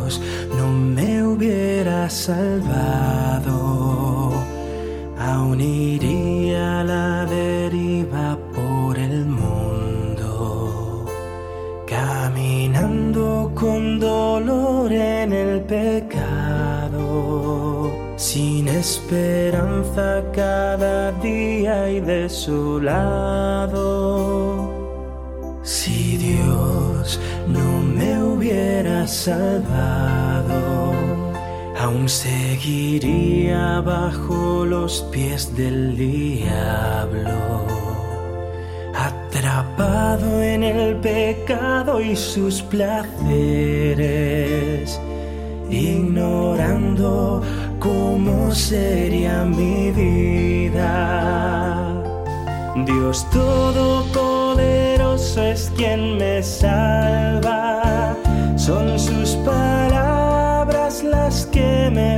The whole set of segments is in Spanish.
Dios no me hubiera salvado, aún iría a la deriva por el mundo, caminando con dolor en el pecado, sin esperanza cada día y desolado. Si Dios no me hubiera salvado, aún seguiría bajo los pies del diablo, atrapado en el pecado y sus placeres, ignorando cómo sería mi vida. Dios Todopoderoso es quien me salva, son sus palabras las que me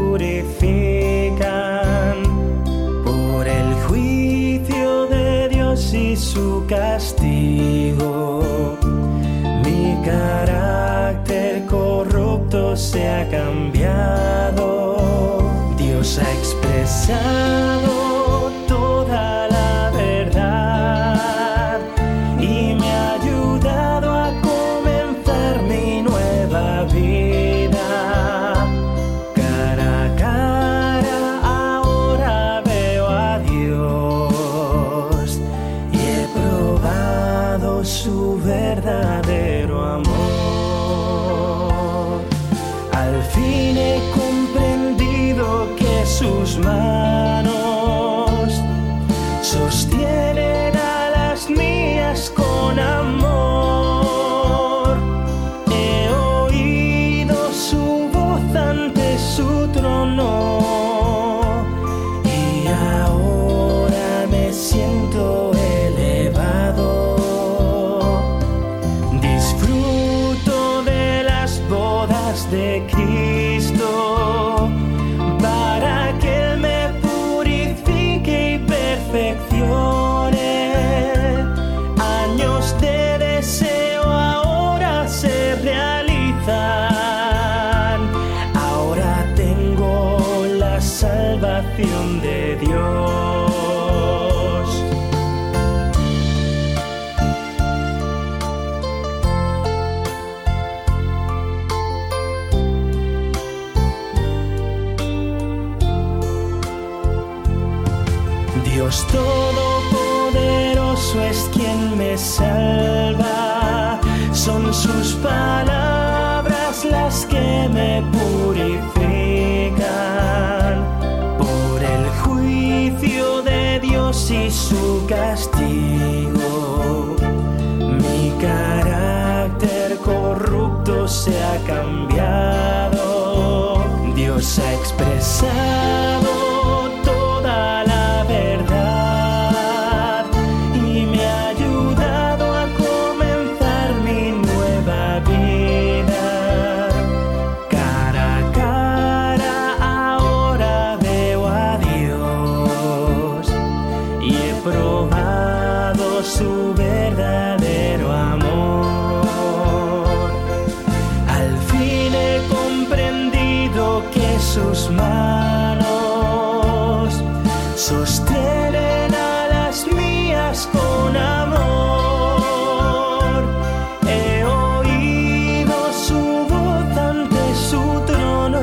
purifican. Por el juicio de Dios y su castigo, mi carácter corrupto se ha cambiado. Dios ha expresado toda la verdad y me ha ayudado a comenzar mi nueva vida. Cara a cara ahora veo a Dios y he probado su verdadero amor. Al fin he comprendido que sus manos sostienen a las mías con amor. He oído su voz ante su trono y ahora me siento elevado. Disfruto de las bodas de Cristo para que Él me purifique y perfeccione. Años de deseo ahora se realizan. Ahora tengo la salvación de Dios. Dios Todopoderoso es quien me salva, son sus palabras las que me purifican. Por el juicio de Dios y su castigo, mi carácter corrupto se ha cambiado. Dios ha expresado toda la verdad y me ha ayudado a comenzar mi nueva vida. Cara a cara ahora veo a Dios y he probado su verdadero amor. Al fin he comprendido que sus manos sostienen a las mías con amor. He oído su voz ante su trono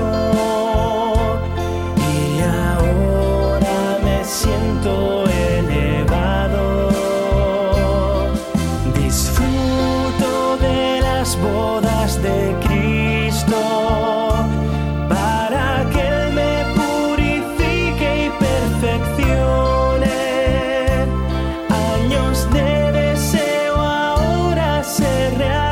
y ahora me siento elevado. Disfruto de las bodas de Cristo para que Él me purifique y perfeccione. Años de deseo ahora se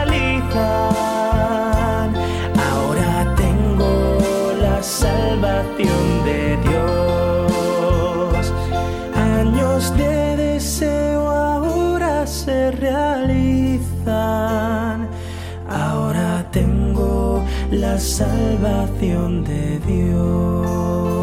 realizan. Ahora tengo la salvación de Dios. Años de deseo ahora se realizan. Ahora tengo la salvación de Dios.